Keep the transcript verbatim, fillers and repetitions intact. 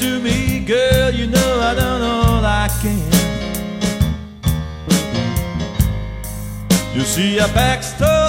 to me, girl, you know I done all I can. You see, I backstood